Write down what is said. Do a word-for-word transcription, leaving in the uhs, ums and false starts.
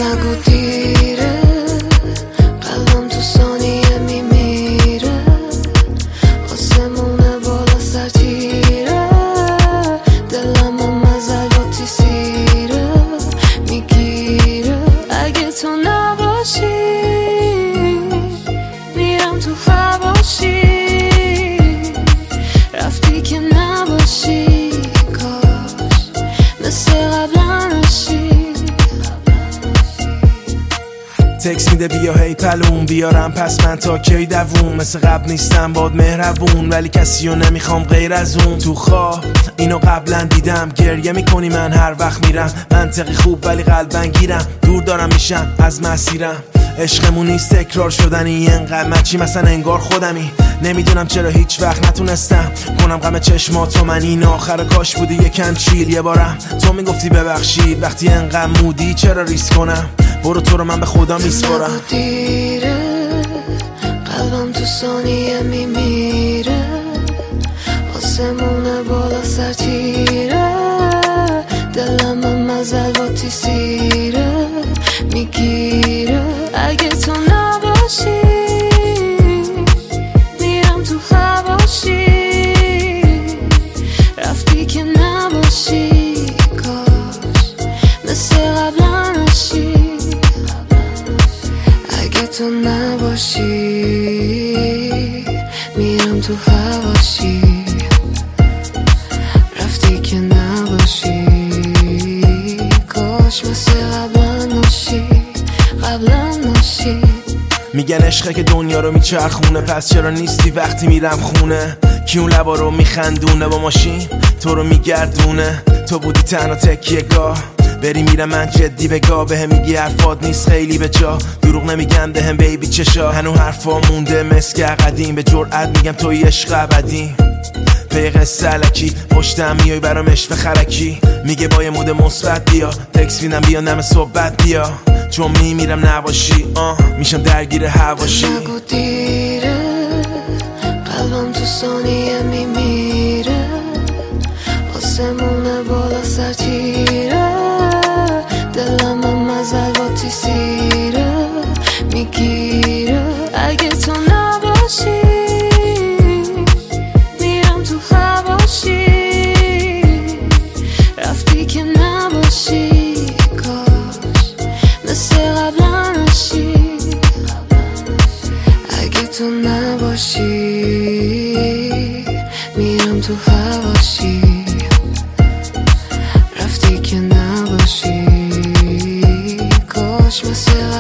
نگو دیره، قلبم تو ثانیه میمیره، آسمونه بالا سر تیره، دلم مزل با تیسیره میگیره. اگه تو نباشی میرم تو حواشی، رفتی که نباشی کاش مثل قبلا نشی. تکس میده بیا هی پلون بیارم پس من تا کی دووم، مثل قبل نیستم باد مهربون ولی کسیو نمیخوام غیر از اون. تو خواب اینو قبلا دیدم، گریه میکنی من هر وقت میرم، منطقی خوب ولی قلبن گیرم، دور دارم میشم از مسیرم. عشقمون نیست تکرار شدنی اینقدر مچی مثلا انگار خودمی، نمیدونم چرا هیچ وقت نتونستم کنم غم چشماتو من. این آخر کاش بودی یکم چیل یه بارم تو میگفتی ببخشید، وقتی انقدر مودی چرا ریسک کنم، برو تو رو من به خدا میسپارم. نگو دیره، قلبم تو ثانیه میمیره، آسمونه بالا سر تیره، دلم مزل با تیسیره میگیره. اگه تو نباشی میرم تو حواشی، رفتی که نباشی کاش مثل قبلا نشی. اگه تو نباشی میرم تو حواشی، رفتی که نباشی کاش مثل قبلا نشی، قبلا نشی. میگن عشقه که دنیا رو میچرخونه، پس چرا نیستی وقتی میرم خونه؟ کی اون لبا رو میخندونه با ماشین تو رو میگردونه؟ تو بودی تنها تکیه گاه، بری میرم من جدی بگاه، به هم میگی حرفات نیست خیلی به جا، دروغ نمیگن به هم بیبی چشا، هنو حرفا مونده مسک قدیم، به جرئت میگم توی عشق ابدی. پی قصه علکی پشتم میای برام عشق خرکی، میگه با یه مود مثبت بیا، تکس میدم بیا نم صحبت بیا، چون میمیرم نباشی آه میشم درگیر هواشی. نگو دیره، قلبم تو ثانیه میمیره، آسمونه بالا سر تیره، دلم مزل با تیسیره میگیره. اگه تو نباشی میرم تو حواشی، رفتی که نباشی کاش مثل قبلا نشی. اگه تو نباشی میرم تو حواشی، رفتی که نباشی کاش مثل